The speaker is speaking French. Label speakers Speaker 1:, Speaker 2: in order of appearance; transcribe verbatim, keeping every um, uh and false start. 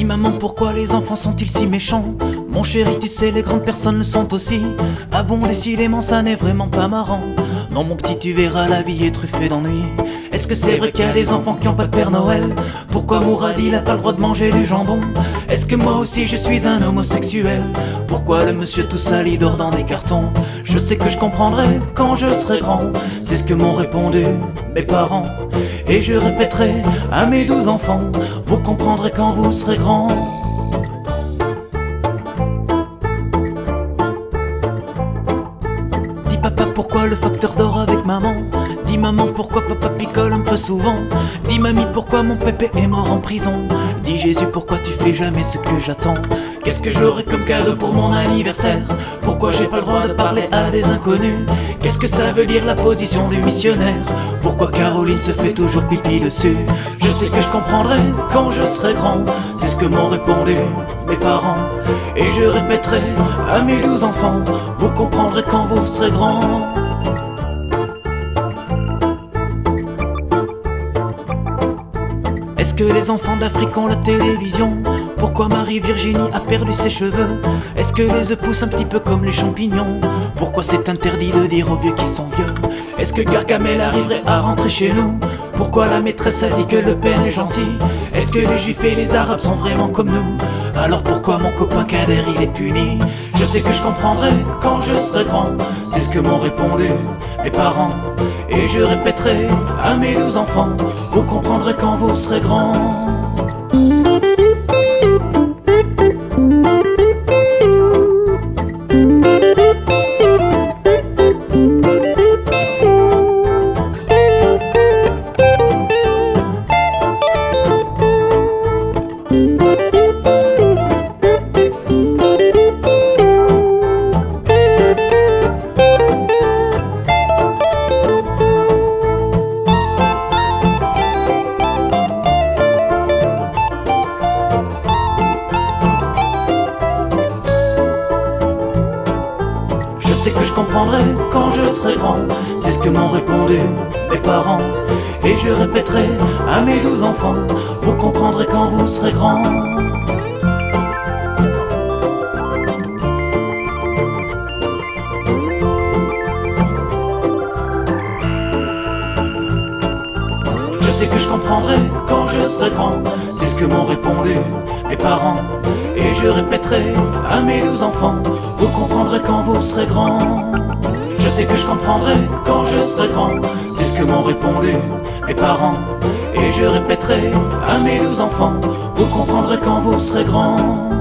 Speaker 1: Dis maman, pourquoi les enfants sont-ils si méchants? Mon chéri, tu sais, les grandes personnes le sont aussi. Ah bon, décidément, ça n'est vraiment pas marrant. Non mon petit, tu verras, la vie est truffée d'ennuis. Est-ce que c'est vrai qu'il y a des enfants qui ont pas de Père Noël? Pourquoi Mourad il a pas le droit de manger du jambon? Est-ce que moi aussi je suis un homosexuel? Pourquoi le monsieur tout sale dort dans des cartons? Je sais que je comprendrai quand je serai grand. C'est ce que m'ont répondu mes parents. Et je répéterai à mes douze enfants: vous comprendrez quand vous serez grand. Dis papa, pourquoi le facteur dort avec maman? Dis maman, pourquoi papa picole un peu souvent? Dis mamie, pourquoi mon pépé est mort en prison? Dis Jésus, pourquoi tu fais jamais ce que j'attends? Qu'est-ce que j'aurai comme cadeau pour mon anniversaire? Pourquoi j'ai pas le droit de parler à des inconnus? Qu'est-ce que ça veut dire la position du missionnaire? Pourquoi Caroline se fait toujours pipi dessus? Je sais que je comprendrai quand je serai grand. C'est ce que m'ont répondu mes parents. Et je répéterai à mes douze enfants: vous comprendrez quand vous serez grand. Est-ce que les enfants d'Afrique ont la télévision? Pourquoi Marie-Virginie a perdu ses cheveux? Est-ce que les œufs poussent un petit peu comme les champignons? Pourquoi c'est interdit de dire aux vieux qu'ils sont vieux? Est-ce que Gargamel arriverait à rentrer chez nous? Pourquoi la maîtresse a dit que le père est gentil? Est-ce que les juifs et les arabes sont vraiment comme nous? Alors pourquoi mon copain Kader il est puni? Je sais que je comprendrai quand je serai grand. C'est ce que m'ont répondu mes parents. Et je répéterai à mes douze enfants: vous comprendrez quand vous serez grand. Je sais que je comprendrai quand je serai grand. C'est ce que m'ont répondu mes parents. Et je répéterai à mes douze enfants: vous comprendrez quand vous serez grand. Je sais que je comprendrai quand je serai grand. C'est ce que m'ont répondu mes parents. Et je répéterai à mes douze enfants: vous comprendrez quand vous serez grand. Je sais que je comprendrai quand je serai grand. C'est ce que m'ont répondu mes parents. Et je répéterai à mes douze enfants: vous comprendrez quand vous serez grand.